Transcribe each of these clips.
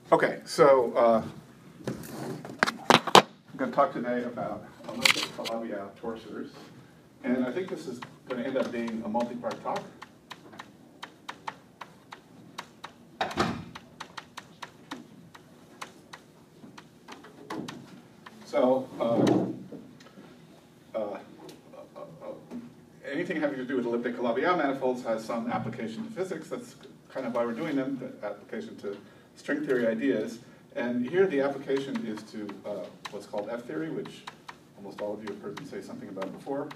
Okay, so I'm going to talk today about elliptic Calabi-Yau torsors, and I think this is going to end up being a multi-part talk. So anything having to do with elliptic Calabi-Yau manifolds has some application to physics. That's kind of why we're doing them, the application to string theory ideas. And here the application is to what's called F-theory, which almost all of you have heard me say something about before.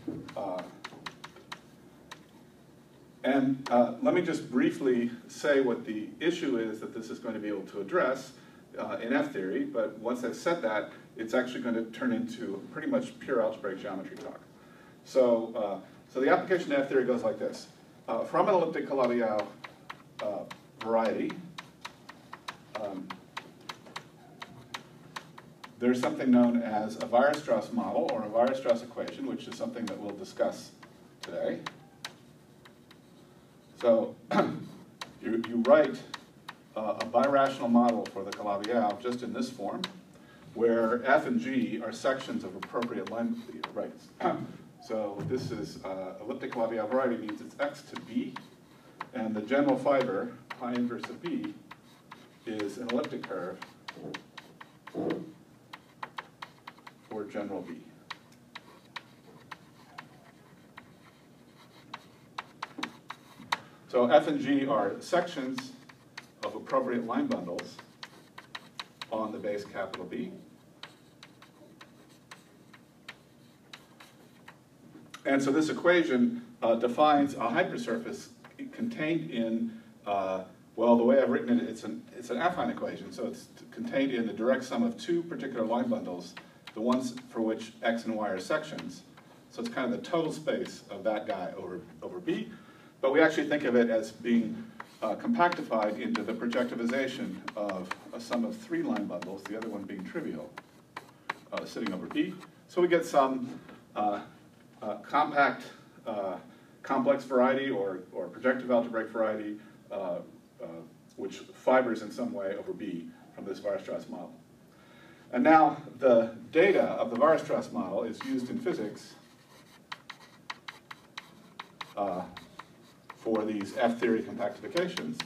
Let me just briefly say what the issue is that this is going to be able to address in F-theory, but once I've said that, it's actually going to turn into pretty much pure algebraic geometry talk. So the application to F-theory goes like this. From an elliptic Calabi-Yau variety, there's something known as a Weierstrass model, or a Weierstrass equation, which is something that we'll discuss today. So you write a birational model for the Calabi-Yau just in this form, where F and G are sections of appropriate line rights. So this is elliptic Calabi-Yau variety means it's x to b, and the general fiber, pi inverse of b, is an elliptic curve for general B. So F and G are sections of appropriate line bundles on the base capital B. And so this equation defines a hypersurface contained in, well, the way I've written it, it's an affine equation, so it's contained in the direct sum of two particular line bundles, the ones for which x and y are sections. So it's kind of the total space of that guy over B. But we actually think of it as being compactified into the projectivization of a sum of three line bundles, the other one being trivial, sitting over B. So we get some compact complex variety or projective algebraic variety which fibers in some way over B from this Weierstrass model. And now the data of the Weierstrass model is used in physics for these F-theory compactifications.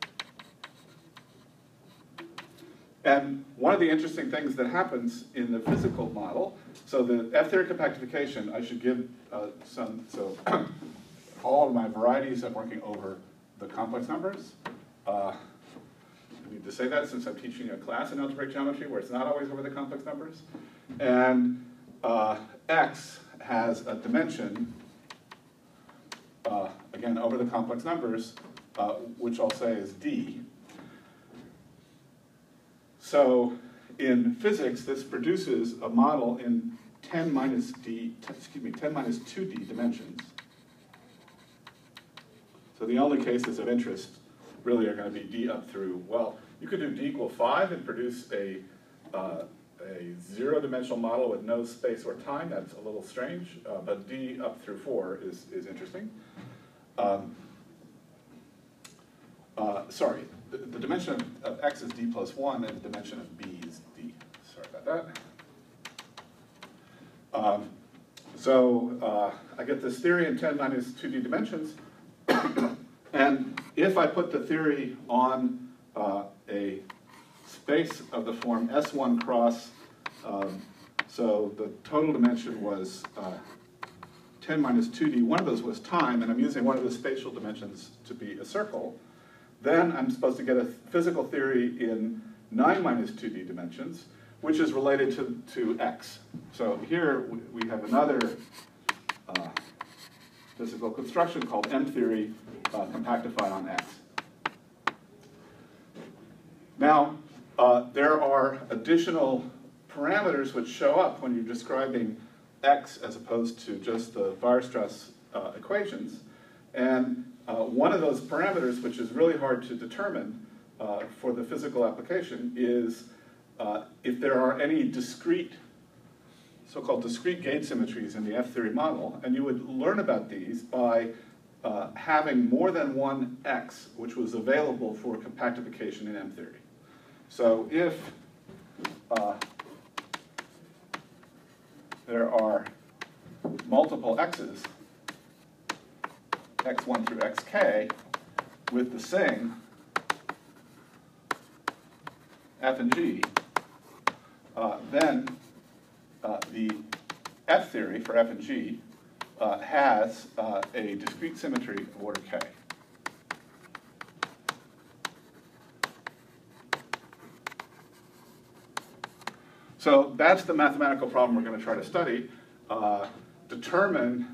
And one of the interesting things that happens in the physical model, so the F-theory compactification, I should give so all of my varieties I'm working over the complex numbers. I need to say that since I'm teaching a class in algebraic geometry where it's not always over the complex numbers. And x has a dimension, again, over the complex numbers, which I'll say is d. So in physics, this produces a model in 10 minus 2d dimensions. So the only cases of interest really are going to be d up through, well, you could do d equal 5 and produce a zero-dimensional model with no space or time. That's a little strange, but d up through 4 is interesting. Sorry, the dimension of x is d plus 1, and the dimension of b is d. Sorry about that. I get this theory in 10 minus 2d dimensions. And if I put the theory on a space of the form S1 cross, so the total dimension was 10 minus 2d, one of those was time, and I'm using one of the spatial dimensions to be a circle, then I'm supposed to get a physical theory in 9 minus 2d dimensions, which is related to x. So here we have another physical construction called M-theory compactified on x. Now, there are additional parameters which show up when you're describing x as opposed to just the Weierstrass equations. And one of those parameters, which is really hard to determine for the physical application, is if there are any discrete, so-called discrete gauge symmetries in the F-theory model. And you would learn about these by having more than one x, which was available for compactification in M-theory. So if there are multiple x's, x1 through xk, with the sing f and g, then the F theory for f and g has a discrete symmetry of order k. So that's the mathematical problem we're going to try to study. Determine,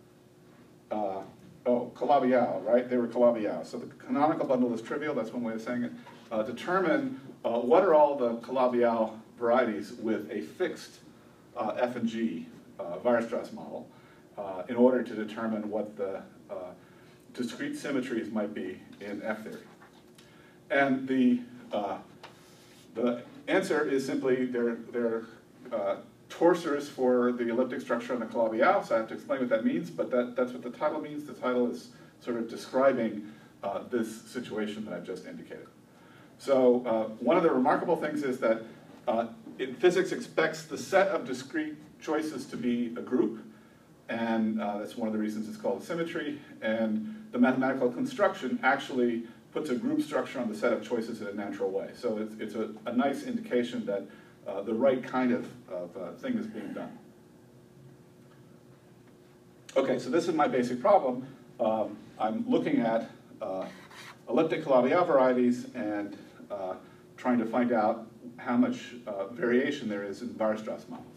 Calabi-Yau, right? They were Calabi-Yau. So the canonical bundle is trivial, that's one way of saying it. Determine what are all the Calabi-Yau varieties with a fixed f and g Weierstrass model in order to determine what the discrete symmetries might be in F theory. And the answer is simply they're torsors for the elliptic structure on the Calabi-Yau, so I have to explain what that means, but that's what the title means. The title is sort of describing this situation that I've just indicated. So one of the remarkable things is that physics expects the set of discrete choices to be a group, and that's one of the reasons it's called a symmetry, and the mathematical construction actually puts a group structure on the set of choices in a natural way. So it's a nice indication that the right kind of thing is being done. Okay, so this is my basic problem. I'm looking at elliptic Calabi-Yau varieties and trying to find out how much variation there is in Weierstrass models.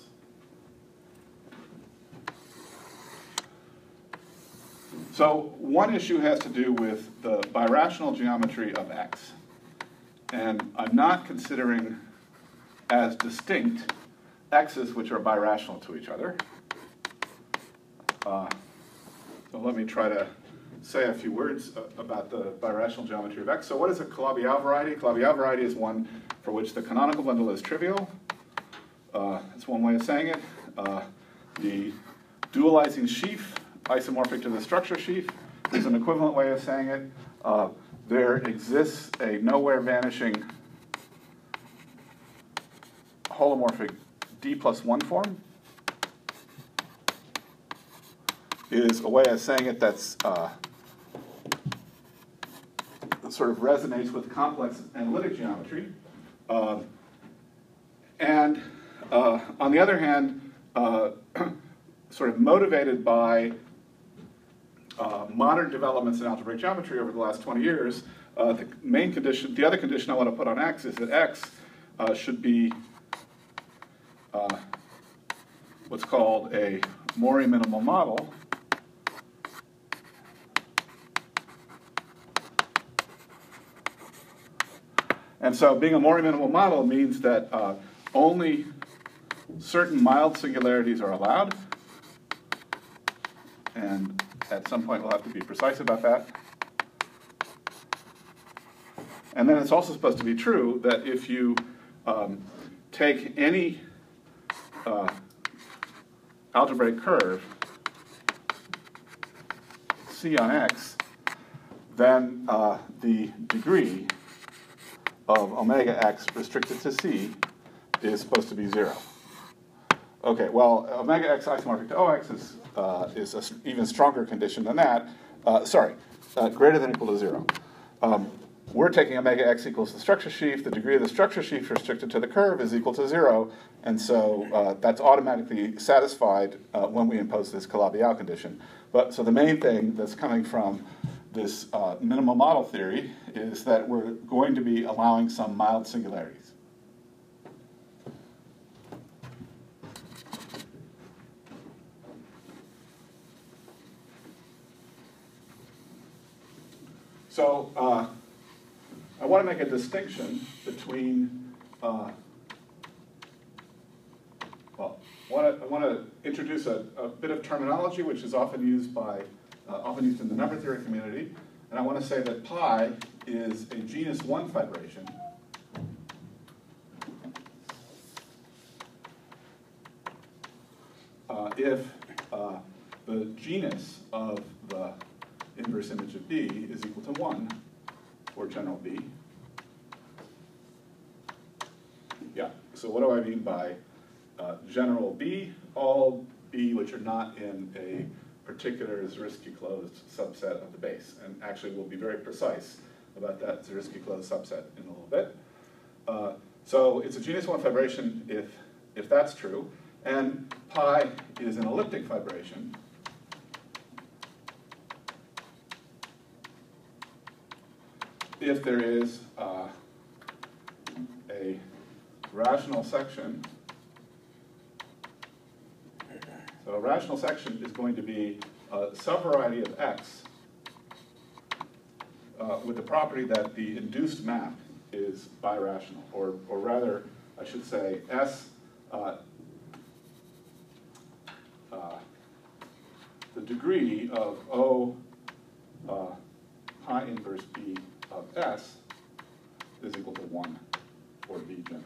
So one issue has to do with the birational geometry of X. And I'm not considering as distinct X's which are birational to each other. So let me try to say a few words about the birational geometry of X. So what is a Calabi-Yau variety? Calabi-Yau variety is one for which the canonical bundle is trivial. That's one way of saying it. The dualizing sheaf, isomorphic to the structure sheaf, is an equivalent way of saying it. There exists a nowhere vanishing holomorphic D+1 form. Is a way of saying it that's sort of resonates with complex analytic geometry. And on the other hand, sort of motivated by modern developments in algebraic geometry over the last 20 years, the main condition, the other condition I want to put on X is that X should be what's called a Mori minimal model. And so being a Mori minimal model means that only certain mild singularities are allowed. And at some point we'll have to be precise about that. And then it's also supposed to be true that if you take any algebraic curve, C on X, then the degree of omega x restricted to C is supposed to be 0. Okay, well, omega x isomorphic to OX is an even stronger condition than that. Greater than or equal to 0. We're taking omega x equals the structure sheaf. The degree of the structure sheaf restricted to the curve is equal to 0, and so that's automatically satisfied when we impose this Calabi-Yau condition. So the main thing that's coming from this minimal model theory is that we're going to be allowing some mild singularities. So I want to make a distinction between, I want to introduce a bit of terminology which is often used in the number theory community, and I want to say that pi is a genus 1 fibration if the genus of the inverse image of B is equal to 1 for general B, So what do I mean by general B? All B which are not in a particular Zariski closed subset of the base. And actually we'll be very precise about that Zariski closed subset in a little bit. So it's a genus 1 fibration if that's true. And pi is an elliptic fibration if there is a rational section. So a rational section is going to be a subvariety of X with the property that the induced map is birational, or rather, I should say, S, the degree of O pi inverse B of S is equal to 1 for B general.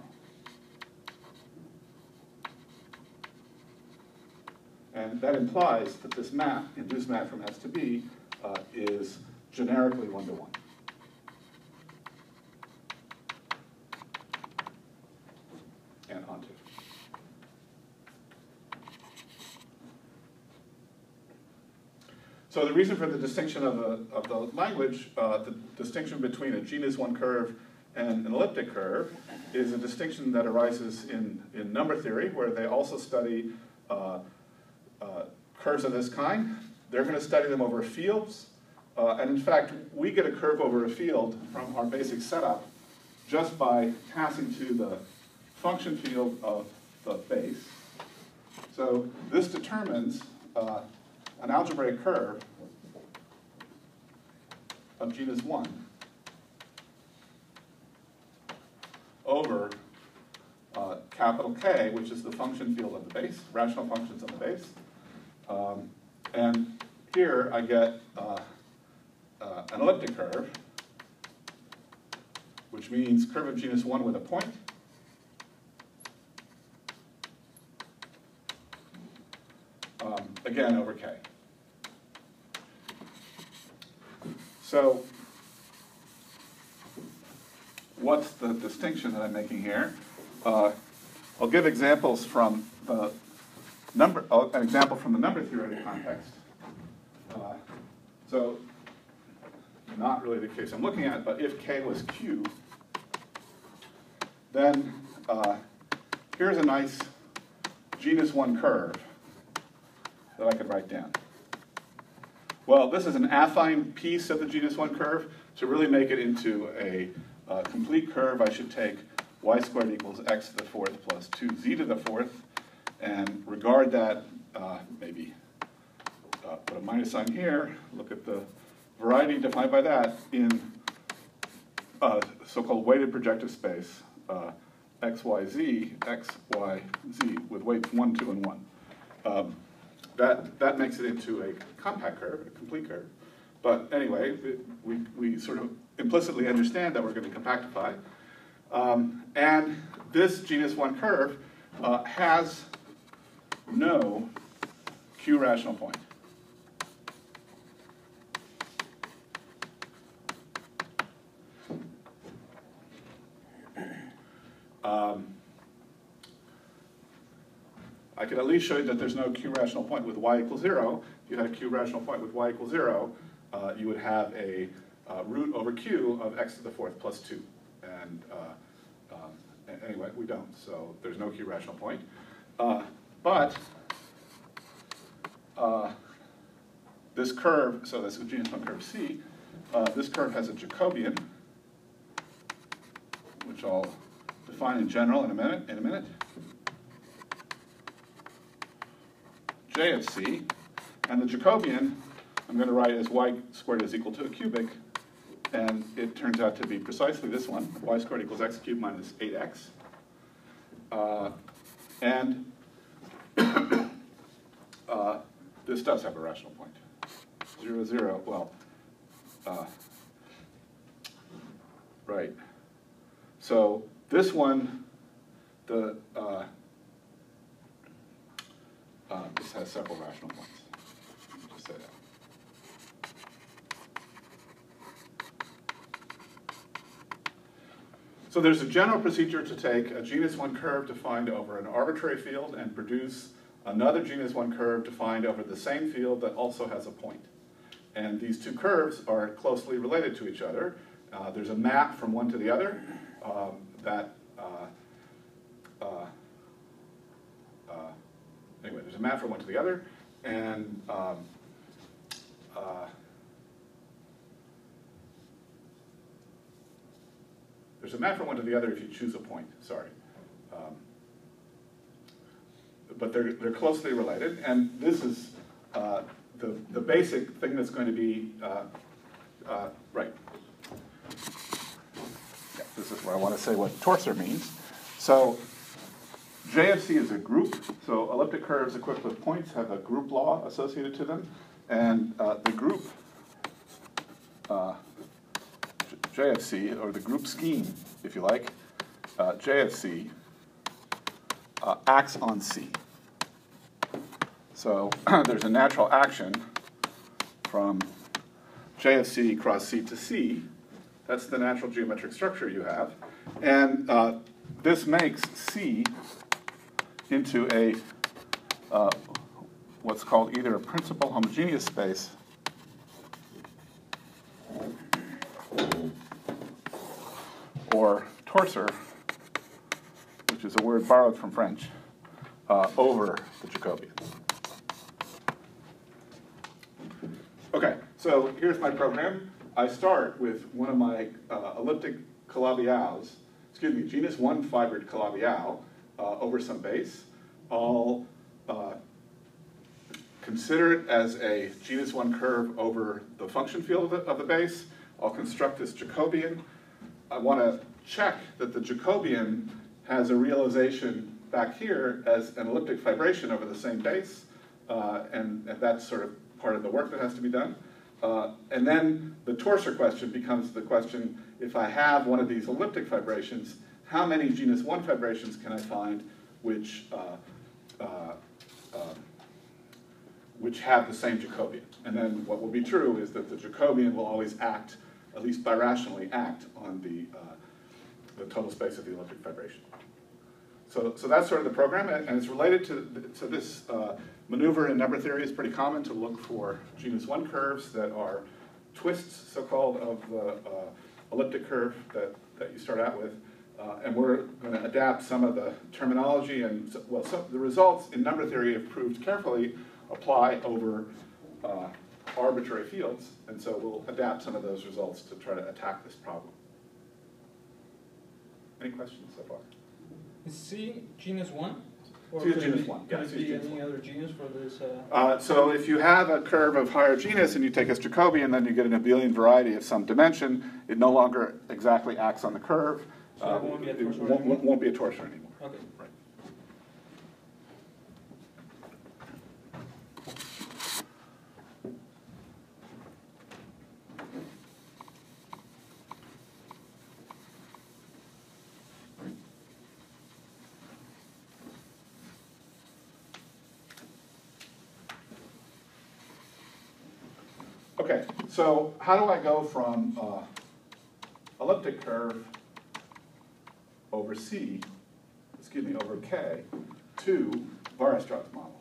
And that implies that this map, induced map from S to B, is generically 1-to-1. And onto. So the reason for the distinction of the language, the distinction between a genus 1 curve and an elliptic curve, is a distinction that arises in number theory, where they also study curves of this kind. They're going to study them over fields. And in fact, we get a curve over a field from our basic setup just by passing to the function field of the base. So this determines an algebraic curve of genus 1 over capital K, which is the function field of the base, rational functions of the base. And here I get an elliptic curve, which means curve of genus 1 with a point. Again, over K. So what's the distinction that I'm making here? I'll give examples from the an example from the number theoretic context. So not really the case I'm looking at, but if K was Q, then here's a nice genus 1 curve that I could write down. Well, this is an affine piece of the genus 1 curve. To really make it into a complete curve, I should take y squared equals x to the 4th plus 2z to the 4th, and regard that, maybe put a minus sign here, look at the variety defined by that in so-called weighted projective space, x, y, z, with weights 1, 2, and 1. That makes it into a compact curve, a complete curve. But anyway, we sort of implicitly understand that we're going to compactify. And this genus 1 curve has no Q rational point. I could at least show you that there's no Q rational point with y equals 0. If you had a Q rational point with y equals 0, you would have a root over Q of x to the 4th plus 2. And anyway, we don't, so there's no Q rational point. But this curve, so that's a genus 1 curve C, this curve has a Jacobian, which I'll define in general in a minute. J of C, and the Jacobian I'm going to write as y squared is equal to a cubic, and it turns out to be precisely this one, y squared equals x cubed minus 8x. And this does have a rational point. 0, 0, well, right. So this one, this has several rational points. Let me just say that. So there's a general procedure to take a genus 1 curve defined over an arbitrary field and produce another genus 1 curve defined over the same field that also has a point. And these two curves are closely related to each other. There's a map from one to the other anyway, there's a map from one to the other, and there's a map from one to the other if you choose a point, sorry. But they're closely related, and this is the basic thing that's going to be, right. Yeah, this is where I want to say what torsor means. So JFC is a group, so elliptic curves equipped with points have a group law associated to them, and the group JFC, or the group scheme, if you like, JFC acts on C. So there's a natural action from JFC cross C to C. That's the natural geometric structure you have. And this makes C into a what's called either a principal homogeneous space or torsor, which is a word borrowed from French, over the Jacobians. Okay, so here's my program. I start with one of my elliptic calabi-yals, genus 1 fibered calabi-yal over some base. I'll consider it as a genus 1 curve over the function field of the base. I'll construct this Jacobian. I want to check that the Jacobian has a realization back here as an elliptic fibration over the same base, and that's sort of part of the work that has to be done. And then the torsor question becomes the question, if I have one of these elliptic fibrations, how many genus 1 fibrations can I find which have the same Jacobian? And then what will be true is that the Jacobian will always act, at least birationally act, on the total space of the elliptic fibration. So that's sort of the program, and it's related to this maneuver in number theory. Is pretty common to look for genus 1 curves that are twists, so-called, of the elliptic curve that you start out with. And we're going to adapt some of the terminology, and well, the results in number theory, if proved carefully, apply over arbitrary fields. And so we'll adapt some of those results to try to attack this problem. Any questions so far? Is C genus 1? Or C is genus 1. Can it be any other genus for this? So if you have a curve of higher genus and you take a Jacobian, then you get an abelian variety of some dimension. It no longer exactly acts on the curve. So it won't be a torsor anymore? Won't be a torsor anymore. Okay. Right. Okay, so how do I go from elliptic curve over C, over K, to Weierstrass model?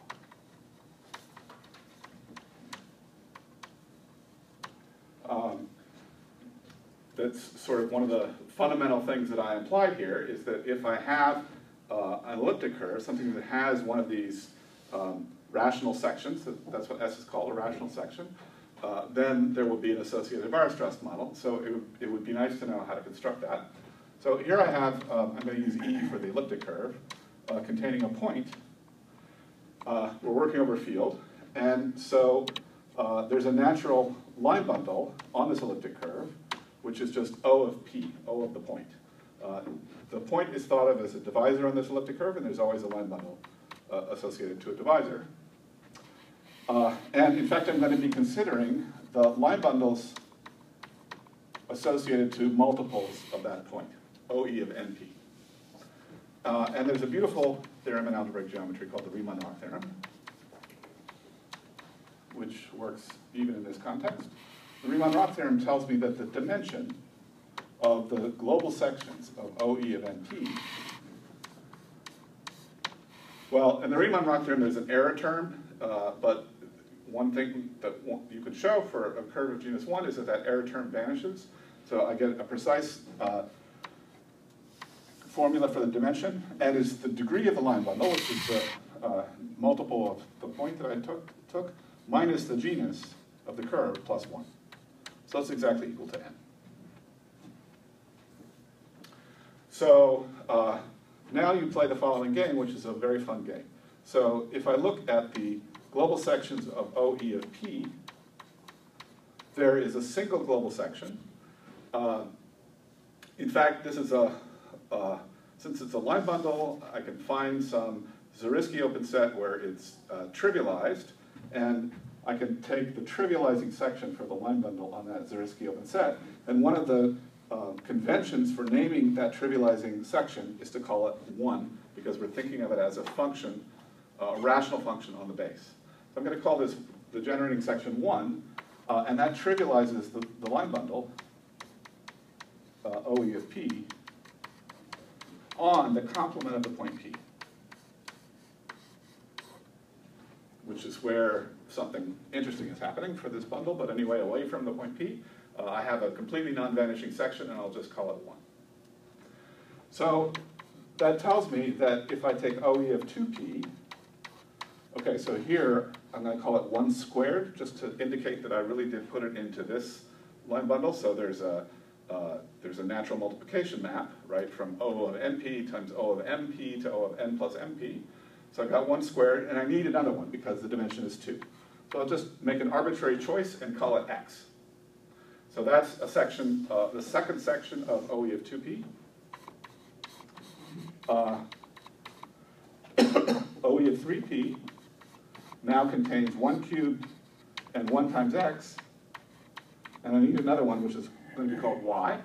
That's sort of one of the fundamental things that I implied here, is that if I have an elliptic curve, something that has one of these rational sections, that's what S is called, a rational section, then there will be an associated Weierstrass model. So it would be nice to know how to construct that. So here I have, I'm going to use E for the elliptic curve, containing a point. We're working over a field. And so there's a natural line bundle on this elliptic curve, which is just O of P, O of the point. The point is thought of as a divisor on this elliptic curve, and there's always a line bundle associated to a divisor. And in fact, I'm going to be considering the line bundles associated to multiples of that point, OE of NP. And there's a beautiful theorem in algebraic geometry called the Riemann-Roch theorem, which works even in this context. The Riemann-Roch theorem tells me that the dimension of the global sections of OE of NP, well, in the Riemann-Roch theorem, there's an error term, but one thing that you could show for a curve of genus 1 is that that error term vanishes. So I get a precise formula for the dimension, and is the degree of the line bundle, which is the multiple of the point that I took, minus the genus of the curve plus 1. So that's exactly equal to n. So now you play the following game, which is a very fun game. So if I look at the global sections of OE of P, there is a single global section. In fact, this is since it's a line bundle, I can find some Zariski open set where it's trivialized, and I can take the trivializing section for the line bundle on that Zariski open set. And one of the conventions for naming that trivializing section is to call it 1, because we're thinking of it as a function, a rational function on the base. So I'm going to call this the generating section 1, and that trivializes the line bundle, OE of P, on the complement of the point P, which is where something interesting is happening for this bundle, but anyway, away from the point P, I have a completely non-vanishing section, and I'll just call it 1. So that tells me that if I take OE of 2P, okay, so here I'm going to call it 1 squared, just to indicate that I really did put it into this line bundle. So there's a natural multiplication map, right, from O of NP times O of MP to O of N plus MP. So I've got 1 squared, and I need another one because the dimension is 2. So I'll just make an arbitrary choice and call it X. So that's a section, the second section of OE of 2P. OE of 3P now contains 1 cubed and 1 times X, and I need another one, which is going to be called Y.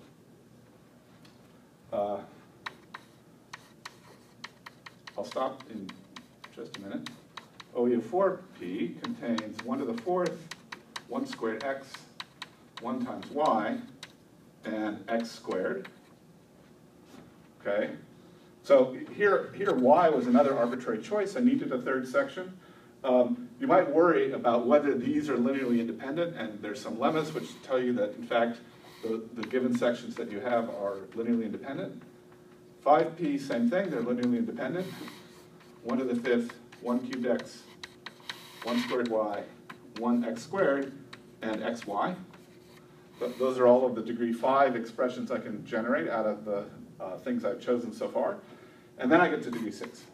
I'll stop in just a minute. OE of 4P contains 1 to the 4th, 1 squared X, 1 times Y, and X squared. Okay? So here Y was another arbitrary choice. I needed a third section. You might worry about whether these are linearly independent, and there's some lemmas which tell you that, in fact, the given sections that you have are linearly independent. 5P, same thing, they're linearly independent. 1 to the 5th, 1 cubed X, 1 squared Y, 1 X squared, and XY. Those are all of the degree 5 expressions I can generate out of the things I've chosen so far. And then I get to degree 6.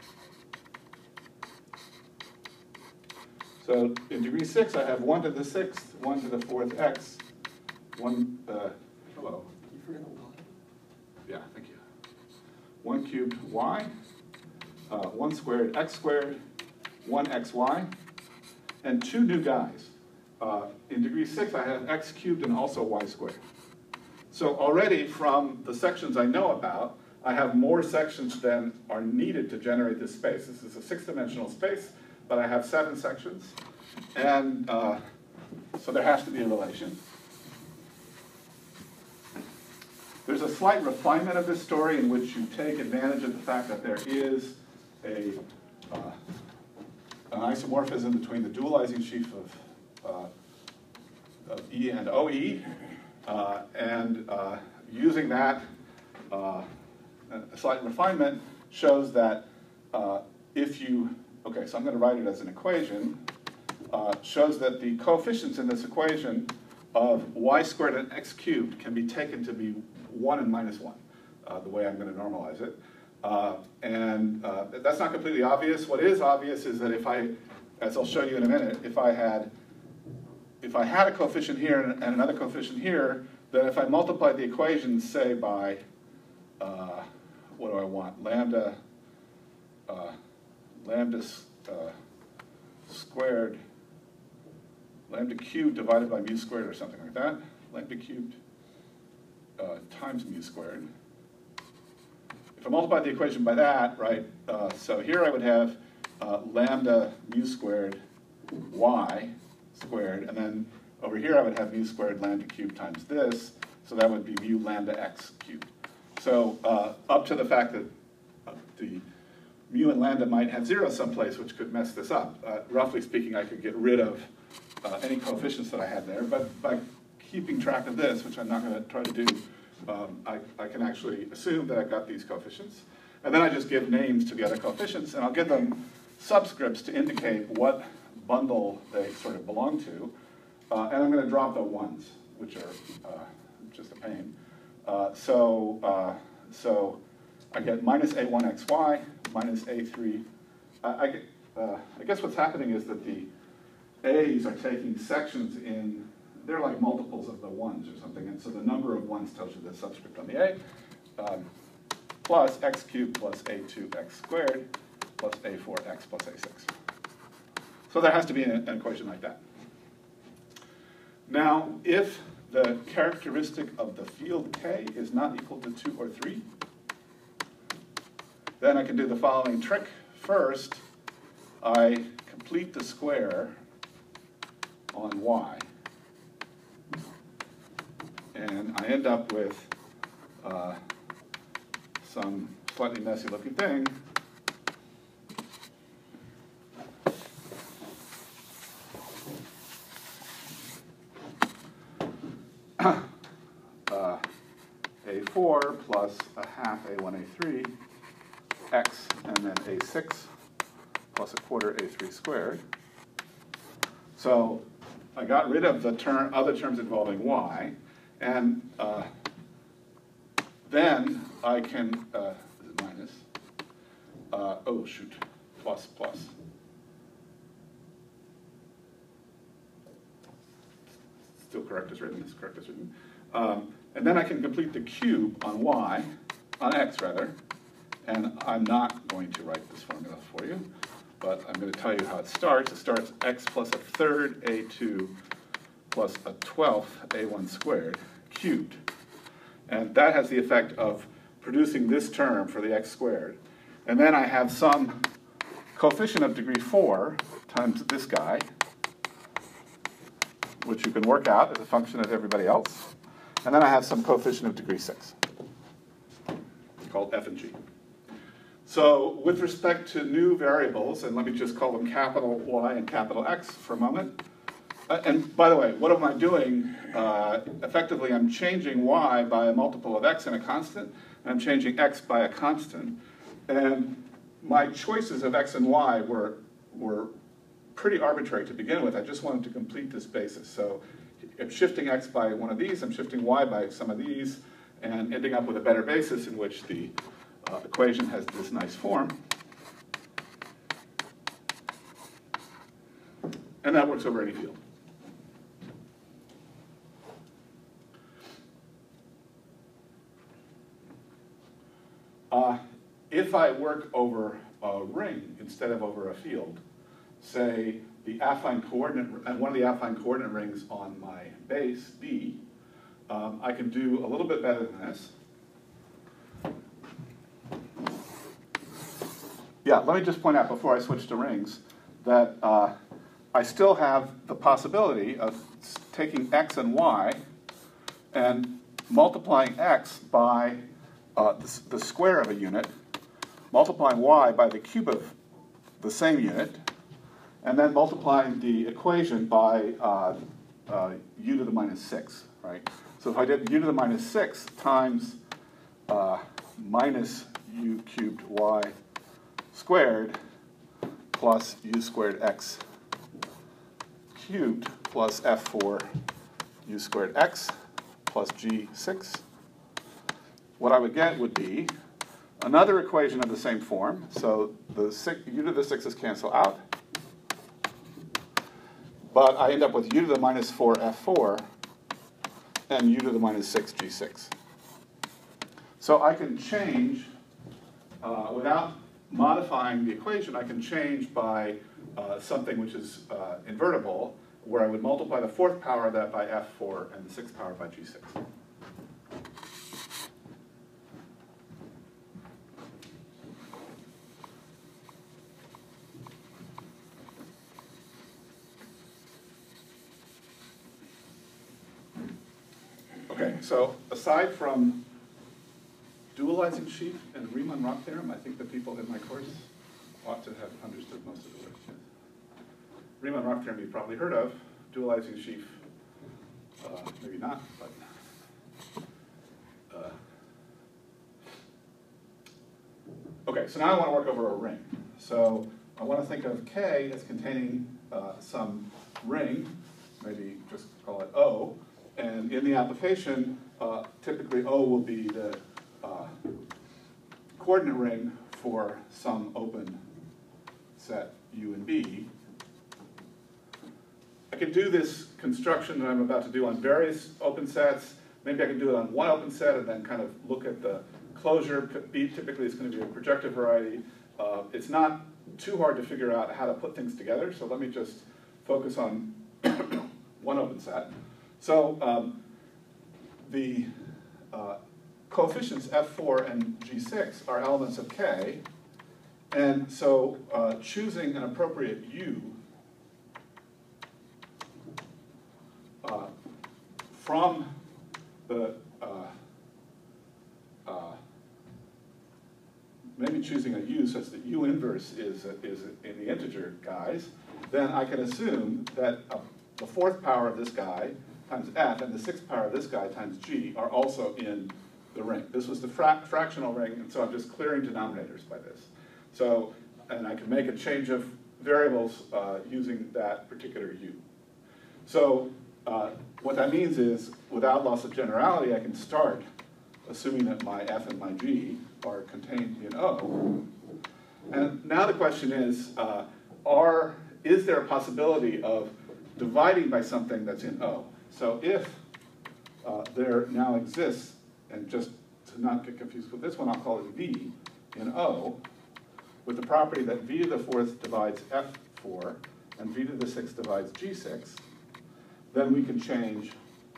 So in degree 6, I have 1 to the 6th, 1 to the 4th X, 1, hello. You forgot a Y? Yeah, thank you. 1 cubed Y, 1 squared X squared, 1 XY, and 2 new guys. In degree 6, I have X cubed and also Y squared. So already from the sections I know about, I have more sections than are needed to generate this space. This is a 6-dimensional space, but I have 7 sections. And so there has to be a relation. There's a slight refinement of this story in which you take advantage of the fact that there is an isomorphism between the dualizing sheaf of E and OE, and using that, a slight refinement shows that if you, okay, so I'm going to write it as an equation, shows that the coefficients in this equation of y squared and x cubed can be taken to be 1 and minus 1, the way I'm going to normalize it. And that's not completely obvious. What is obvious is that if I, as I'll show you in a minute, if I had a coefficient here and another coefficient here, then if I multiplied the equations, say by, what do I want, lambda squared, lambda cubed divided by mu squared or something like that, lambda cubed times mu squared. If I multiply the equation by that, right, so here I would have lambda mu squared y squared, and then over here I would have mu squared lambda cubed times this. So that would be mu lambda x cubed. So up to the fact that the mu and lambda might have 0 someplace, which could mess this up. Roughly speaking, I could get rid of any coefficients that I had there, but by keeping track of this, which I'm not going to try to do, I can actually assume that I've got these coefficients. And then I just give names to the other coefficients, and I'll give them subscripts to indicate what bundle they sort of belong to. And I'm going to drop the ones, which are just a pain. So I get minus a1xy, minus a3. I guess what's happening is that the a's are taking sections in, they're like multiples of the ones or something, and so the number of ones tells you the subscript on the a, plus x cubed plus a2x squared plus a4x plus a6. So there has to be an equation like that. Now, if the characteristic of the field K is not equal to 2 or 3, then I can do the following trick. First, I complete the square on y, and I end up with some slightly messy looking thing. A4 plus a half A1, A3, x, and then A6 plus a quarter A3 squared. So I got rid of the other terms involving y, and then I can, minus, oh shoot, plus. Still correct as written, correct as written. And then I can complete the cube on y, on x rather, and I'm not going to write this formula for you, but I'm going to tell you how it starts. It starts x plus a third a2 plus a 12th a1 squared cubed. And that has the effect of producing this term for the x squared. And then I have some coefficient of degree 4 times this guy, which you can work out as a function of everybody else. And then I have some coefficient of degree 6, called f and g. So with respect to new variables, and let me just call them capital Y and capital X for a moment. And by the way, what am I doing? Effectively, I'm changing y by a multiple of x and a constant, and I'm changing x by a constant. And my choices of x and y were pretty arbitrary to begin with. I just wanted to complete this basis. So I'm shifting x by one of these, I'm shifting y by some of these, and ending up with a better basis in which the equation has this nice form. And that works over any field. If I work over a ring instead of over a field, say the affine coordinate, and one of the affine coordinate rings on my base, B, I can do a little bit better than this. Yeah, let me just point out before I switch to rings that I still have the possibility of taking x and y and multiplying x by the square of a unit, multiplying y by the cube of the same unit, and then multiplying the equation by u to the minus 6, right? So if I did u to the minus 6 times minus u cubed y squared plus u squared x cubed plus f4 u squared x plus g6, what I would get would be another equation of the same form. So the u to the 6's cancel out. But I end up with u to the minus 4 f4 and u to the minus 6 g6. So I can change, without modifying the equation, I can change by something which is invertible, where I would multiply the 4th power of that by f4 and the 6th power by g6. Okay, So aside from dualizing sheaf and Riemann-Roch theorem, I think the people in my course ought to have understood most of the words. Yes. Riemann-Roch theorem you've probably heard of. Dualizing sheaf, maybe not, but okay, so now I want to work over a ring. So I want to think of K as containing some ring, maybe just call it O, and in the application, typically O will be the coordinate ring for some open set U and B. I can do this construction that I'm about to do on various open sets. Maybe I can do it on one open set and then kind of look at the closure. B typically is going to be a projective variety. It's not too hard to figure out how to put things together, so let me just focus on one open set. So the coefficients F4 and G6 are elements of K, and so choosing an appropriate U from the maybe choosing a U such that U inverse is in the integer guys, then I can assume that the fourth power of this guy times F and the sixth power of this guy times G are also in the ring. This was the fractional ring, and so I'm just clearing denominators by this. So, and I can make a change of variables using that particular U. So what that means is, without loss of generality, I can start assuming that my F and my G are contained in O. And now the question is there a possibility of dividing by something that's in O? So if there now exists, and just to not get confused with this one, I'll call it V in O, with the property that V to the fourth divides F4 and V to the sixth divides G6, then we can change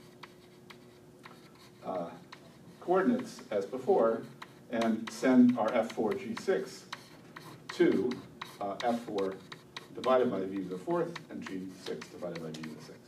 coordinates as before and send our F4 G6 to F4 divided by V to the fourth and G6 divided by V to the sixth.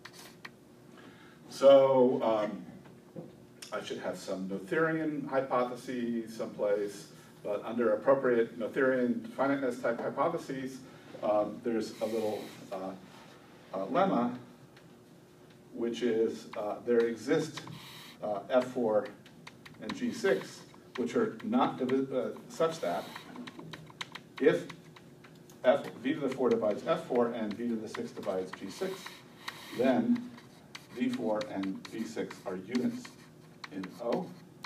So I should have some Noetherian hypotheses someplace, but under appropriate Noetherian finiteness type hypotheses, there's a little lemma, which is there exist F4 and G6, which are not such that if V to the 4 divides F4 and V to the 6 divides G6, then V4 and V6 are units in O.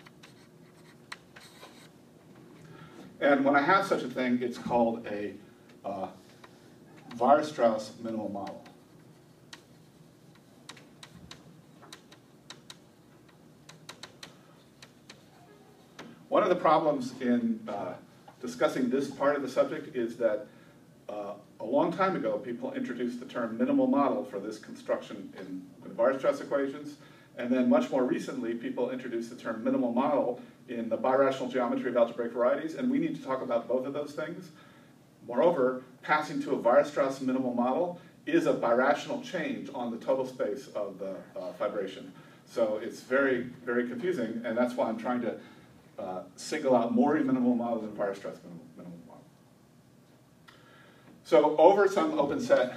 And when I have such a thing, it's called a Weierstrass minimal model. One of the problems in discussing this part of the subject is that a long time ago, people introduced the term minimal model for this construction in the Weierstrass equations, and then much more recently, people introduced the term minimal model in the birational geometry of algebraic varieties, and we need to talk about both of those things. Moreover, passing to a Weierstrass minimal model is a birational change on the total space of the fibration. So it's very, very confusing, and that's why I'm trying to single out Mori minimal model than Weierstrass minimal model. So over some open set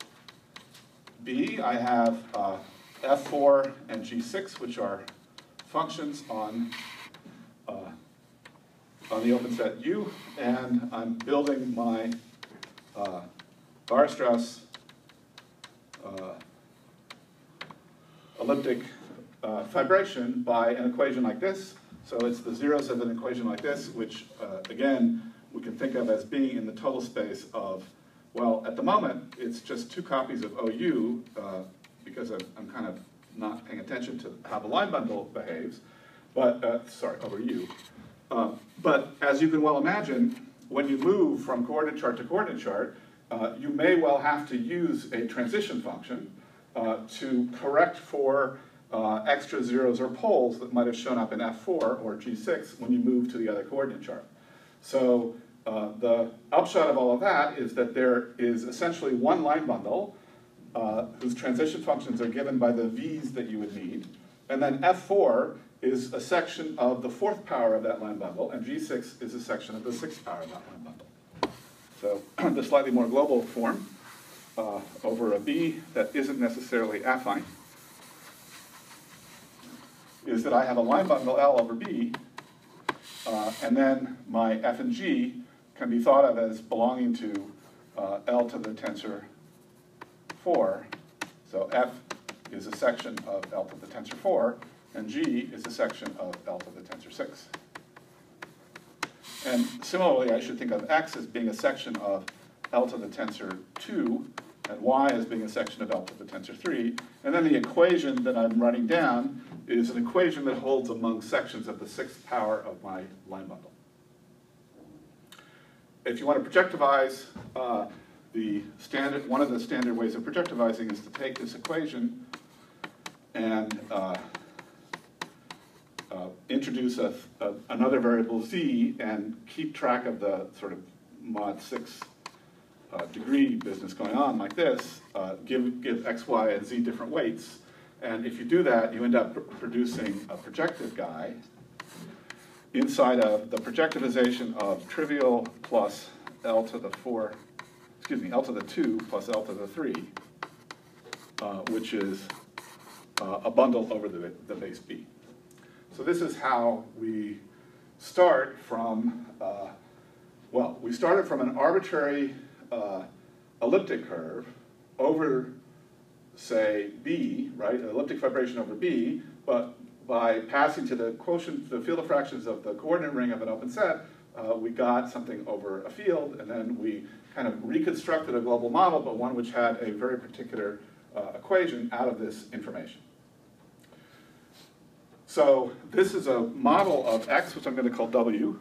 B, I have F4 and G6, which are functions on the open set U, and I'm building my Weierstrass elliptic fibration by an equation like this. So it's the zeros of an equation like this, which, again, we can think of as being in the total space of, well, at the moment, it's just two copies of OU, because I'm kind of not paying attention to how the line bundle behaves, but, sorry, over U. But as you can well imagine, when you move from coordinate chart to coordinate chart, you may well have to use a transition function to correct for extra zeros or poles that might have shown up in F4 or G6 when you move to the other coordinate chart. So the upshot of all of that is that there is essentially one line bundle whose transition functions are given by the V's that you would need, And then F4 is a section of the fourth power of that line bundle, and G6 is a section of the sixth power of that line bundle. So the slightly more global form over a B that isn't necessarily affine is that I have a line bundle L over B, and then my F and G can be thought of as belonging to L to the tensor 4. So F is a section of L to the tensor 4, and G is a section of L to the tensor 6. And similarly, I should think of X as being a section of L to the tensor 2, and Y as being a section of L to the tensor 3. And then the equation that I'm writing down is an equation that holds among sections of the sixth power of my line bundle. If you want to projectivize, one of the standard ways of projectivizing is to take this equation and introduce another variable z and keep track of the sort of mod 6 degree business going on like this, give x, y, and z different weights. And if you do that, you end up producing a projective guy inside of the projectivization of trivial plus L to the 2 plus L to the 3, which is a bundle over the base B. So this is how we start from, we started from an arbitrary elliptic curve over, say, B, right, an elliptic fibration over B, but by passing to the quotient, the field of fractions of the coordinate ring of an open set, we got something over a field, and then we kind of reconstructed a global model, but one which had a very particular equation out of this information. So this is a model of X, which I'm going to call W.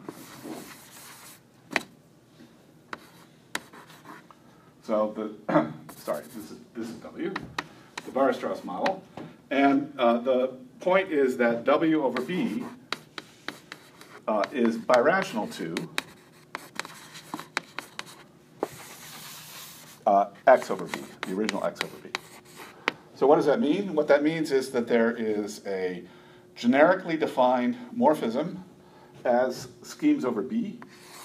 So this is W, the Weierstrass model. And the point is that W over B is birational to X over B, the original X over B. So what does that mean? What that means is that there is a generically defined morphism as schemes over B.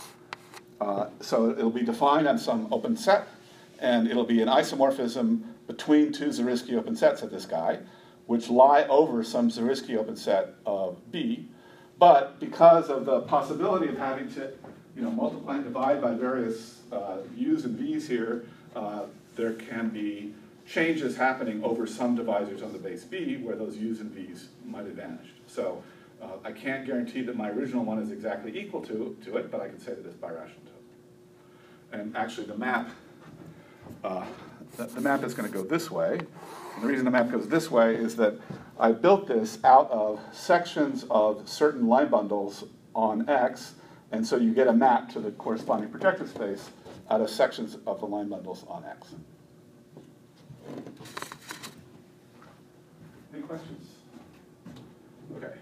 So it'll be defined on some open set, and it'll be an isomorphism between two Zariski open sets of this guy, which lie over some Zariski open set of B. But because of the possibility of having to multiply and divide by various U's and V's here, there can be changes happening over some divisors on the base B where those U's and V's might have vanished. So I can't guarantee that my original one is exactly equal to it, but I can say that it's birational to it. And actually the map is going to go this way. And the reason the map goes this way is that I built this out of sections of certain line bundles on X, and so you get a map to the corresponding projective space out of sections of the line bundles on X. Any questions? Okay.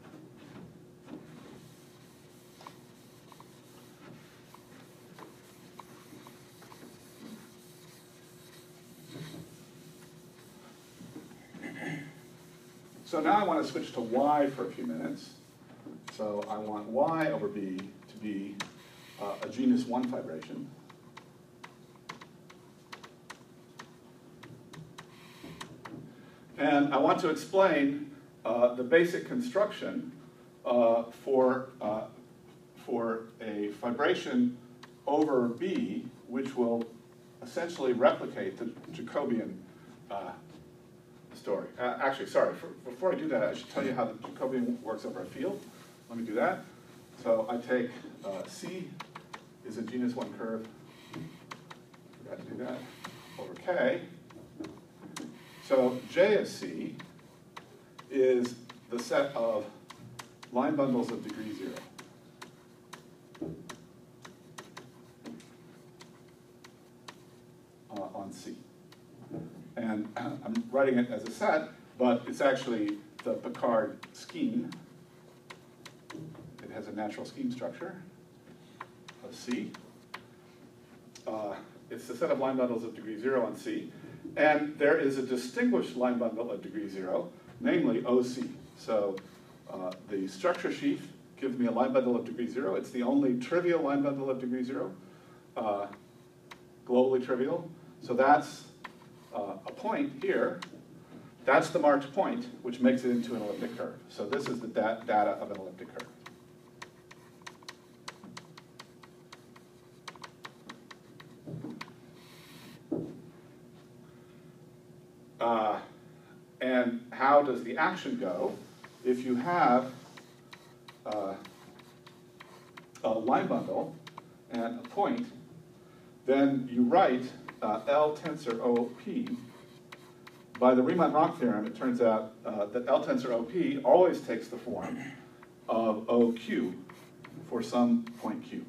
So now I want to switch to Y for a few minutes. So I want Y over B to be a genus 1 fibration. And I want to explain the basic construction for a fibration over B, which will essentially replicate the Jacobian story. Actually, sorry, before I do that, I should tell you how the Jacobian works over a field. Let me do that. So I take C is a genus 1 curve. Forgot to do that. Over K. So J of C is the set of line bundles of degree 0 on C. And I'm writing it as a set, but it's actually the Picard scheme. It has a natural scheme structure of C. It's the set of line bundles of degree 0 on C. And there is a distinguished line bundle of degree 0, namely OC. So the structure sheaf gives me a line bundle of degree 0. It's the only trivial line bundle of degree 0, globally trivial. So that's a point here. That's the marked point, which makes it into an elliptic curve. So this is the data of an elliptic curve. And how does the action go? If you have a line bundle and a point, then you write L tensor OP. By the Riemann-Roch theorem, it turns out that L tensor OP always takes the form of OQ for some point Q.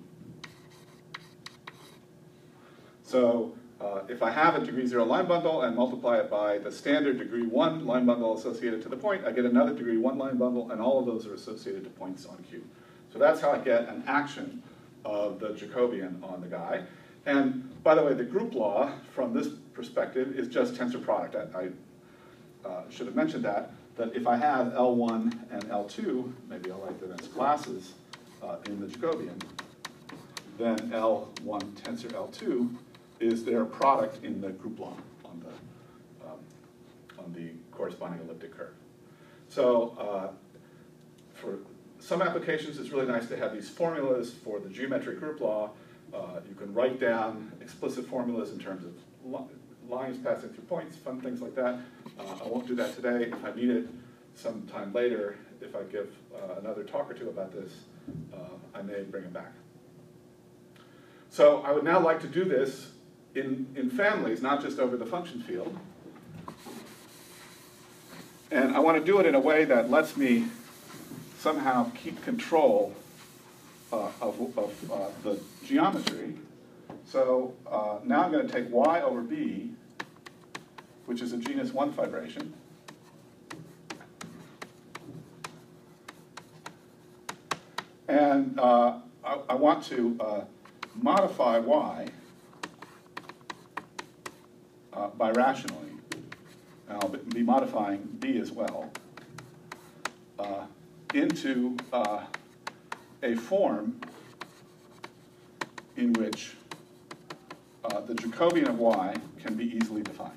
So if I have a degree 0 line bundle and multiply it by the standard degree 1 line bundle associated to the point, I get another degree 1 line bundle, and all of those are associated to points on Q. So that's how I get an action of the Jacobian on the guy. And by the way, the group law from this perspective is just tensor product. I should have mentioned that if I have L1 and L2, maybe I'll write them as classes in the Jacobian, then L1 tensor L2 is their product in the group law on the corresponding elliptic curve. So for some applications, it's really nice to have these formulas for the geometric group law. You can write down explicit formulas in terms of lines passing through points, fun things like that. I won't do that today. If I need it sometime later, if I give another talk or two about this, I may bring it back. So I would now like to do this in families, not just over the function field. And I want to do it in a way that lets me somehow keep control of the geometry. So now I'm going to take y over b, which is a genus 1 fibration, and I want to modify y birationally, and I'll be modifying b as well, into a form in which the Jacobian of y can be easily defined.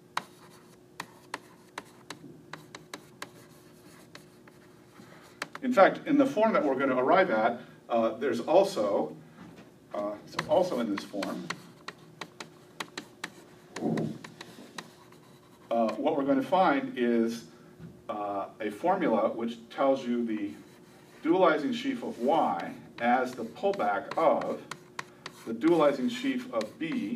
In fact, in the form that we're going to arrive at, there's also, also in this form, what we're going to find is a formula which tells you the dualizing sheaf of y as the pullback of the dualizing sheaf of b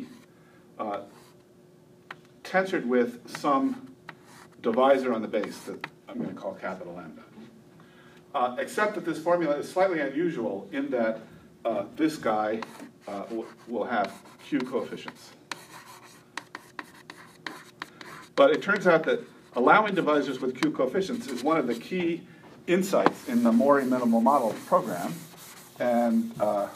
tensored with some divisor on the base that I'm going to call capital lambda. Except that this formula is slightly unusual in that this guy will have q coefficients. But it turns out that allowing divisors with q coefficients is one of the key insights in the Mori minimal model program. And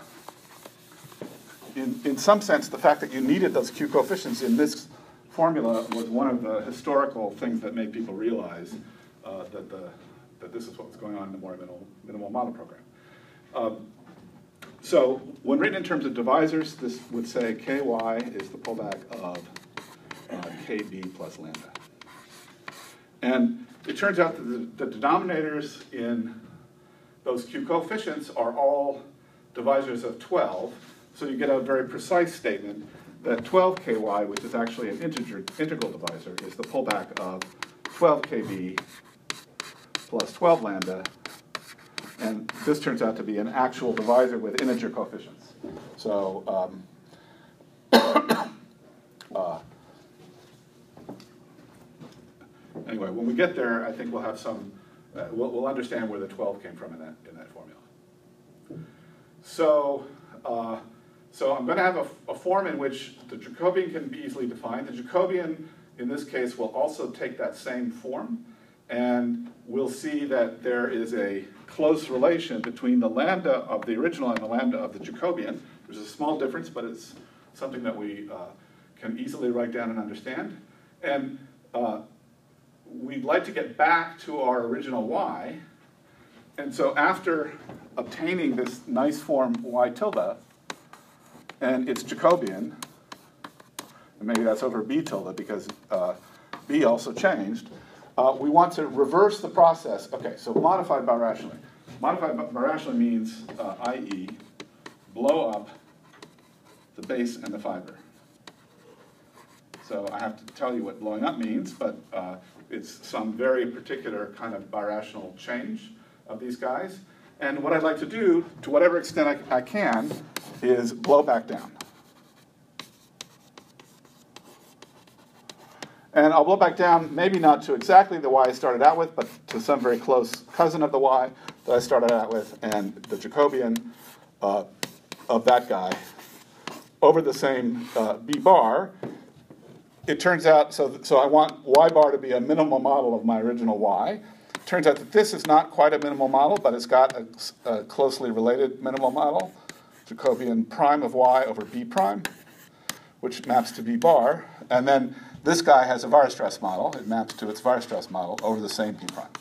in some sense, the fact that you needed those q coefficients in this formula was one of the historical things that made people realize that this is what was going on in the Mori minimal model program. So when written in terms of divisors, this would say ky is the pullback of kb plus lambda. And it turns out that the denominators in those q coefficients are all divisors of 12. So you get a very precise statement that 12 ky, which is actually an integral divisor, is the pullback of 12 kb plus 12 lambda. And this turns out to be an actual divisor with integer coefficients. So anyway, when we get there, I think we'll have some, we'll understand where the 12 came from in that formula. So, so I'm going to have a form in which the Jacobian can be easily defined. The Jacobian, in this case, will also take that same form. And we'll see that there is a close relation between the lambda of the original and the lambda of the Jacobian. There's a small difference, but it's something that we can easily write down and understand. And we'd like to get back to our original y. And so after obtaining this nice form y tilde and its Jacobian, and maybe that's over b tilde because b also changed, we want to reverse the process. Okay, so modified birationally. Modified birationally means, i.e., blow up the base and the fiber. So I have to tell you what blowing up means, but it's some very particular kind of birational change of these guys. And what I'd like to do, to whatever extent I can, is blow back down. And I'll blow back down, maybe not to exactly the y I started out with, but to some very close cousin of the y that I started out with, and the Jacobian of that guy over the same b bar. It turns out, so I want y bar to be a minimal model of my original y. It turns out that this is not quite a minimal model, but it's got a closely related minimal model, Jacobian prime of y over b prime, which maps to b bar. And then this guy has a Weierstrass model. It maps to its Weierstrass model over the same b prime.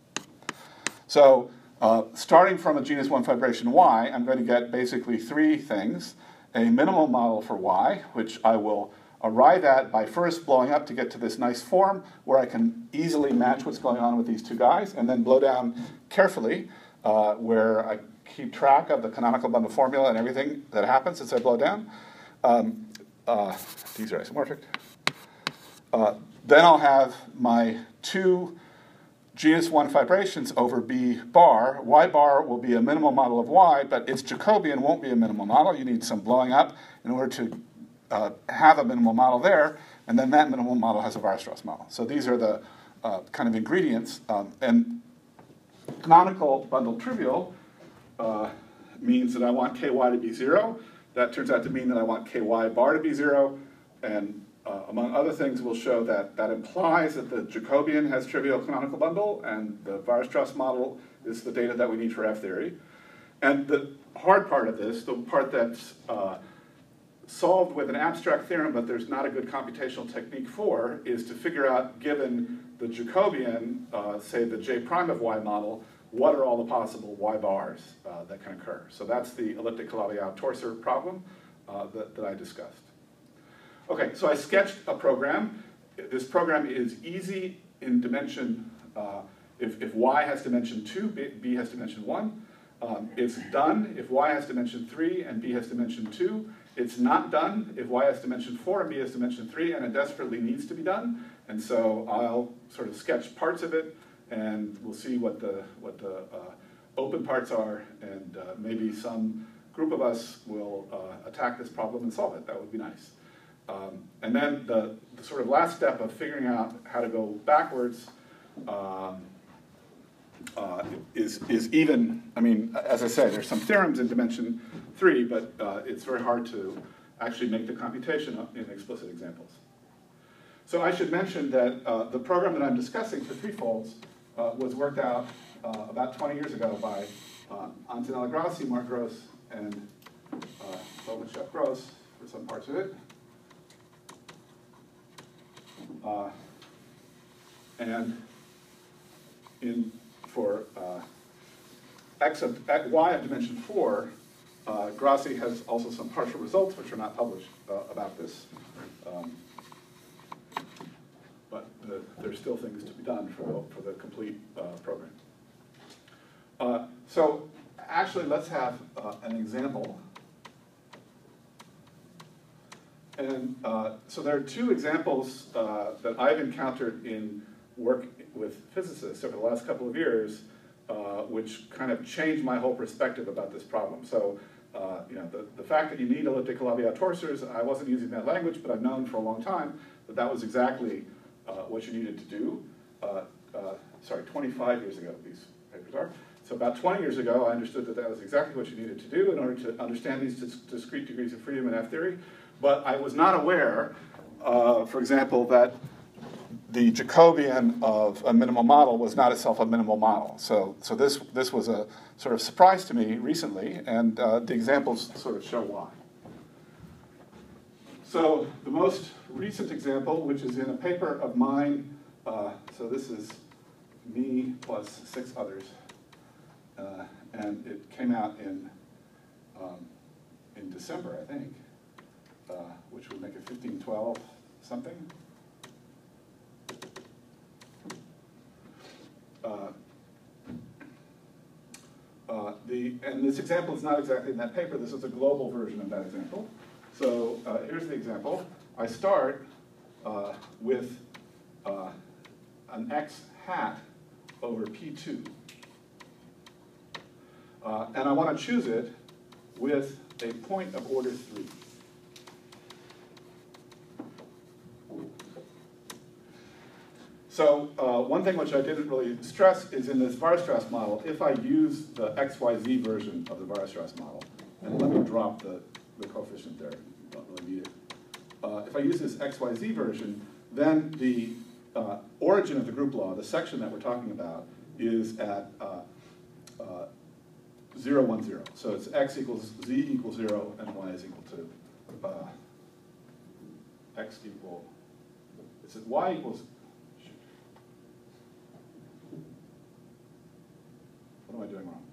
So starting from a genus 1 fibration y, I'm going to get basically three things. A minimal model for y, which I will arrive at by first blowing up to get to this nice form where I can easily match what's going on with these two guys, and then blow down carefully where I keep track of the canonical bundle formula and everything that happens as I blow down. These are isomorphic. Then I'll have my two genus 1 fibrations over b bar. Y bar will be a minimal model of y, but its Jacobian won't be a minimal model. You need some blowing up in order to have a minimal model there, and then that minimal model has a Weierstrass model. So these are the kind of ingredients. And canonical bundle trivial means that I want ky to be 0. That turns out to mean that I want ky bar to be 0. And among other things, we'll show that that implies that the Jacobian has trivial canonical bundle, and the Weierstrass model is the data that we need for F-theory. And the hard part of this, the part that's solved with an abstract theorem, but there's not a good computational technique for, is to figure out, given the Jacobian, say the J prime of y model, what are all the possible y bars that can occur. So that's the elliptic Calabi-Yau-Torser problem that I discussed. Okay, so I sketched a program. This program is easy in dimension, if y has dimension 2, b has dimension 1. It's done if y has dimension 3 and b has dimension 2. It's not done if y has dimension 4 and b has dimension 3, and it desperately needs to be done. And so I'll sort of sketch parts of it, and we'll see what the open parts are, and maybe some group of us will attack this problem and solve it. That would be nice. And then the sort of last step of figuring out how to go backwards is even, I mean, as I say, there's some theorems in dimension 3, but it's very hard to actually make the computation in explicit examples. So I should mention that the program that I'm discussing for threefolds was worked out about 20 years ago by Antonella Grassi, Mark Gross, and Bowman-Sheff Gross for some parts of it. And for x of y of dimension 4, Grassi has also some partial results which are not published about this. But there's still things to be done for the complete program. So actually, let's have an example. And so there are two examples that I've encountered in work with physicists over the last couple of years, which kind of changed my whole perspective about this problem. So you know, the fact that you need elliptic Calabi-Yau-Torsers, I wasn't using that language, but I've known for a long time that that was exactly what you needed to do. Sorry, 25 years ago these papers are. So about 20 years ago, I understood that that was exactly what you needed to do in order to understand these discrete degrees of freedom in F-theory. But I was not aware, for example, that the Jacobian of a minimal model was not itself a minimal model. So this was a sort of surprise to me recently, and the examples sort of show why. So the most recent example, which is in a paper of mine So this is me plus 6 others, and it came out in December, I think, which would make it 1512 something. And this example is not exactly in that paper. This is a global version of that example. So here's the example. I start with an x hat over P2. And I want to choose it with a point of order 3. So one thing which I didn't really stress is in this Weierstrass model, if I use the XYZ version of the Weierstrass model, and let me drop the coefficient there, don't really need it. If I use this XYZ version, then the origin of the group law, the section that we're talking about, is at 0, 1, 0. So it's x equals z equals 0, and y is equal to x equal, it's at y equals, what am I doing wrong?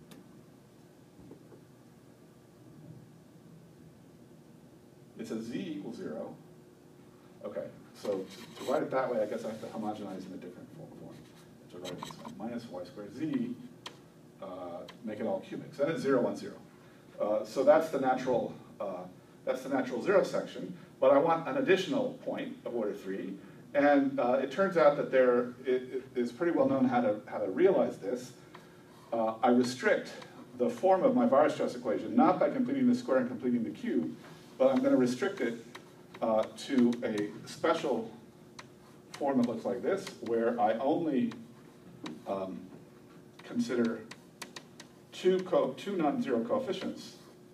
It's a z equals 0. Okay, so to write it that way, I guess I have to homogenize in a different form. To write this minus y squared z, make it all cubic. So then it's 0, 1, 0. So that's the natural 0 section. But I want an additional point of order 3. And it turns out that it is pretty well known how to realize this. I restrict the form of my Weierstrass equation, not by completing the square and completing the cube, but I'm going to restrict it to a special form that looks like this, where I only consider two non-zero coefficients,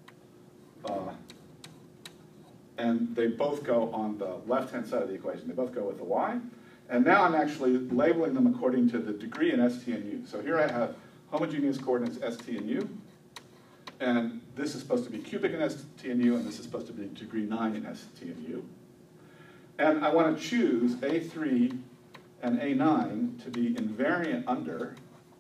and they both go on the left-hand side of the equation. They both go with the y. And now I'm actually labeling them according to the degree in ST and U. So here I have homogeneous coordinates ST and U, and this is supposed to be cubic in ST and U, and this is supposed to be degree 9 in ST and U. And I want to choose A3 and A9 to be invariant under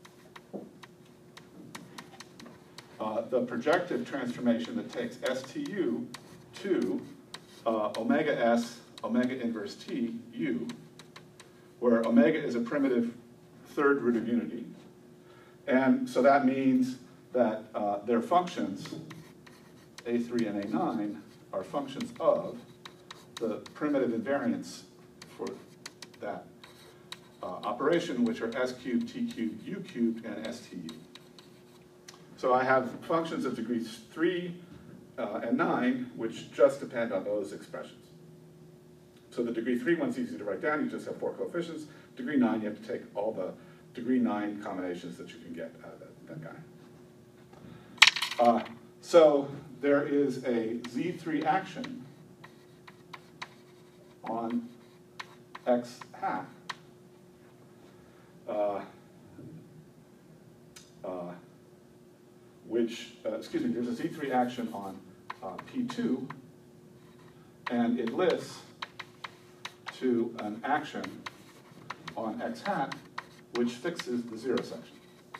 the projective transformation that takes STU to omega S, omega inverse T, U, where omega is a primitive third root of unity. And so that means that their functions, A3 and A9, are functions of the primitive invariants for that operation, which are S cubed, T cubed, U cubed, and STU. So I have functions of degrees 3 and 9, which just depend on those expressions. So the degree 3 one's easy to write down. You just have 4 coefficients. Degree 9, you have to take all the degree 9 combinations that you can get out of that guy. So there is a Z3 action on X hat there's a Z3 action on P2, and it lists to an action on X hat, which fixes the 0 section.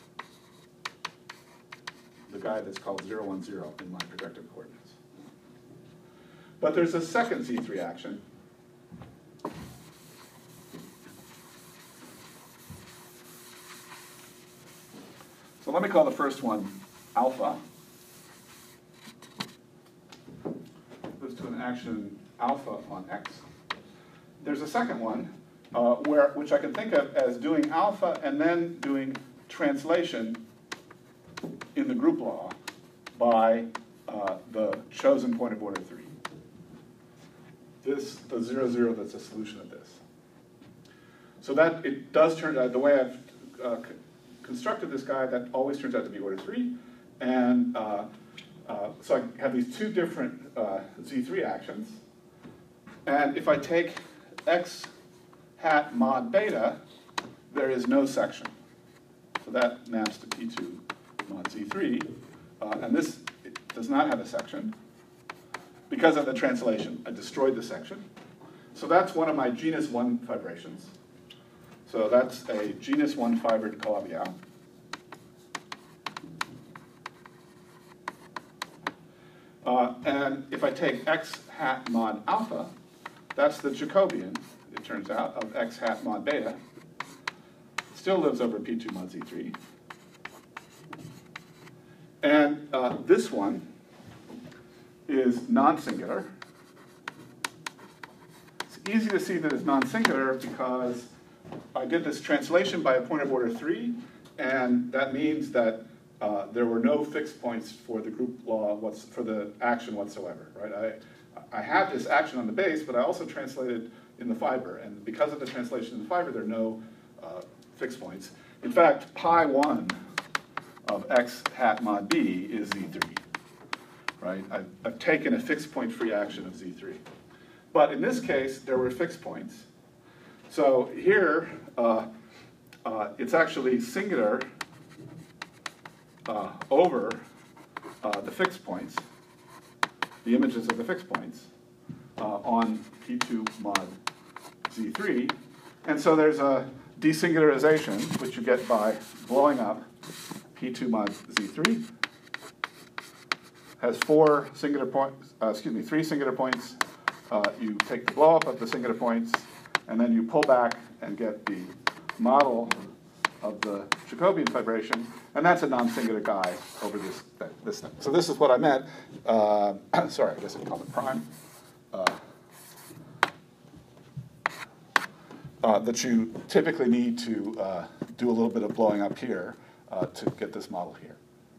The guy that's called 0, 1, 0 in my projective coordinates. But there's a second Z3 action. So let me call the first one alpha. Goes to an action alpha on X. There's a second one, which I can think of as doing alpha and then doing translation in the group law by the chosen point of order 3. The 0, 0, that's a solution of this. So that it does turn out, the way I've constructed this guy, that always turns out to be order 3. And so I have these two different Z3 actions. And if I take X hat mod beta, there is no section. So that maps to P2 mod Z3. And this does not have a section because of the translation. I destroyed the section. So that's one of my genus 1 fibrations. So that's a genus 1 fiber de Calabi-Yau. And if I take x hat mod alpha, that's the Jacobian, it turns out, of x hat mod beta. Still lives over P2 mod Z3. And this one is non-singular. It's easy to see that it's non-singular because I did this translation by a point of order 3, and that means that there were no fixed points for the group law, for the action whatsoever, right? I have this action on the base, but I also translated in the fiber, and because of the translation in the fiber, there are no fixed points. In fact, pi 1 of x hat mod b is Z3, right? I've taken a fixed point free action of Z3. But in this case, there were fixed points. So here, it's actually singular over the fixed points, the images of the fixed points on P2 mod Z3. And so there's a desingularization, which you get by blowing up P2 mod Z3. Has three singular points. You take the blow up of the singular points, and then you pull back and get the model of the Jacobian fibration, and that's a non-singular guy over this thing. So this is what I meant. Sorry, I guess I'd call it prime. That you typically need to do a little bit of blowing up here to get this model here.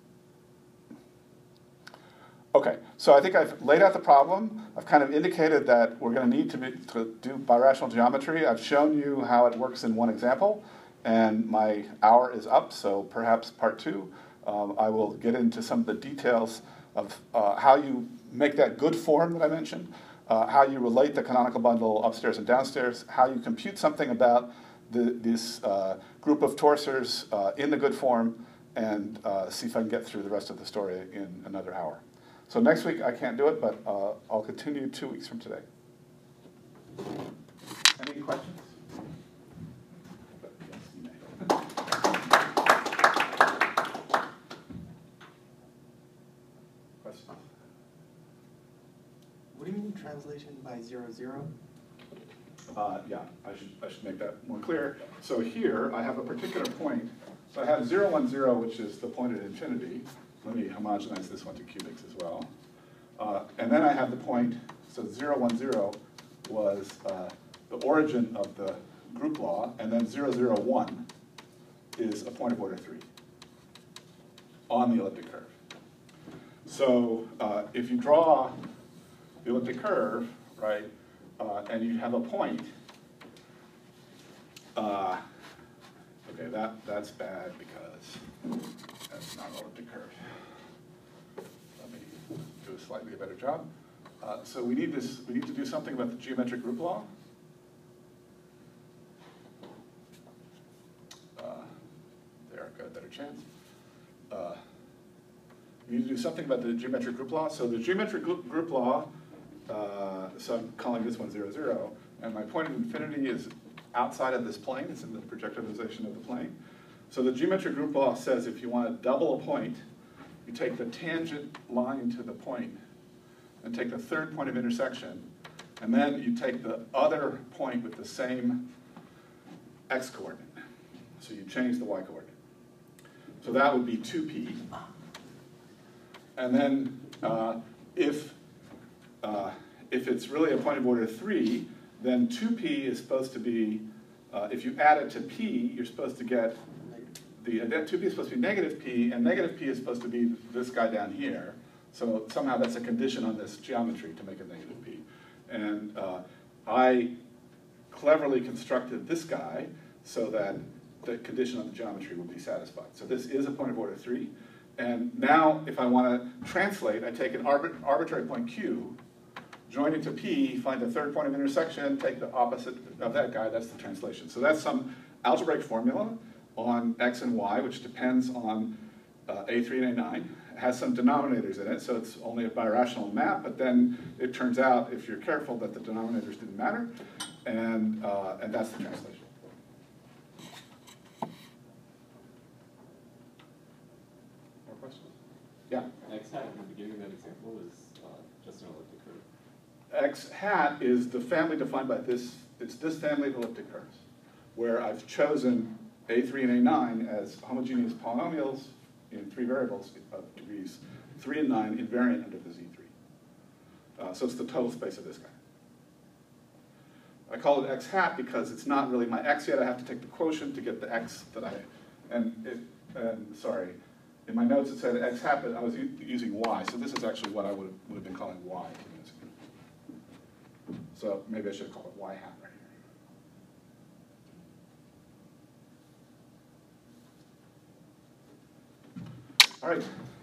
Okay, so I think I've laid out the problem. I've kind of indicated that we're going to need to do birational geometry. I've shown you how it works in one example, and my hour is up, so perhaps part 2, I will get into some of the details of how you make that good form that I mentioned, how you relate the canonical bundle upstairs and downstairs, how you compute something about this group of torsors in the good form, and see if I can get through the rest of the story in another hour. So next week I can't do it, but I'll continue 2 weeks from today. Any questions? Yes, you may. Questions? What do you mean translation by 0, 0? Yeah, I should make that more clear. So here I have a particular point. So I have 0, 1, 0, which is the point at infinity. Let me homogenize this one to cubics as well. And then I have the point, so 0, 1, 0 was the origin of the group law, and then 0, 0, 1 is a point of order 3 on the elliptic curve. So if you draw the elliptic curve, right, and you have a point, okay, that's bad because that's not an elliptic curve. Let me do a slightly better job. So we need to do something about the geometric group law. There, got a better chance. We need to do something about the geometric group law. So the geometric group law, so I'm calling this one 0, 0, and my point of infinity is outside of this plane. It's in the projectivization of the plane. So the geometric group law says if you want to double a point, you take the tangent line to the point and take the third point of intersection, and then you take the other point with the same x-coordinate. So you change the y-coordinate. So that would be 2p. And then if it's really a point of order 3, then 2p is supposed to be, if you add it to p, you're supposed to get, 2p is supposed to be negative p, and negative p is supposed to be this guy down here. So somehow that's a condition on this geometry to make it negative p. And I cleverly constructed this guy so that the condition on the geometry will be satisfied. So this is a point of order 3. And now if I want to translate, I take an arbitrary point q, join it to p, find the third point of intersection, take the opposite of that guy, that's the translation. So that's some algebraic formula on x and y, which depends on A3 and A9. It has some denominators in it, so it's only a birational map, but then it turns out, if you're careful, that the denominators didn't matter, and that's the translation. giving that example is just an elliptic curve. X hat is the family defined by this, it's this family of elliptic curves, where I've chosen A3 and A9 as homogeneous polynomials in 3 variables of degrees 3 and 9 invariant under the Z3. So it's the total space of this guy. I call it X hat because it's not really my X yet. I have to take the quotient to get the X that I, sorry, in my notes it said X hat, but I was using Y, so this is actually what I would have been calling Y. So maybe I should call it Y hat right here. All right.